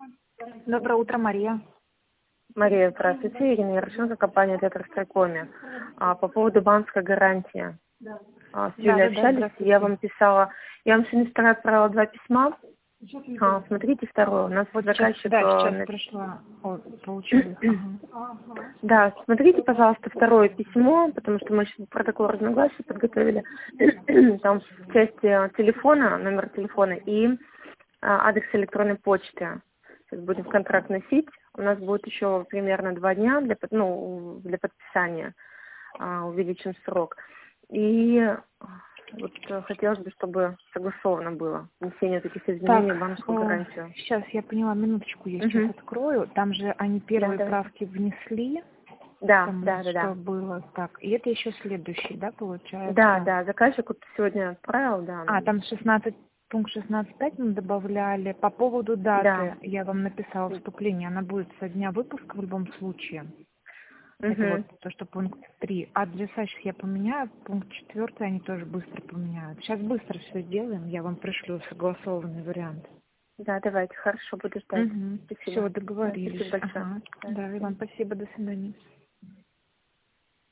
Доброе утро, Мария. Мария, здравствуйте. Ирина Ярошенко, компания «Тетрастройкоми». По поводу банковской гарантии. С Юлей общались, я вам писала. Я вам сегодня вчера отправила 2 письма. Смотрите второе. У нас Вот заказчик... сейчас пришла. Получилось. Да, смотрите, пожалуйста, второе письмо, потому что мы сейчас протокол разногласий подготовили. Там в части телефона, номер телефона и адрес электронной почты. Сейчас будем в контракт носить. У нас будет еще примерно 2 дня для подписания, увеличен срок. И вот хотелось бы, чтобы согласовано было внесение таких изменений в банковскую гарантию. Сейчас я поняла, минуточку, я сейчас открою. Там же они первые правки внесли. Да. Что было так. И это еще следующий, да, получается? Да, заказчик вот сегодня отправил, да. Там пункт 16.5 мы добавляли. По поводу даты я вам написала вступление. Она будет со дня выпуска в любом случае. Это вот то, что пункт 3. Адреса сейчас я поменяю. Пункт 4 они тоже быстро поменяют. Сейчас быстро все сделаем. Я вам пришлю согласованный вариант. Да, давайте, хорошо, буду ждать. Все, договорились. Спасибо большое. Да, и вам спасибо, до свидания.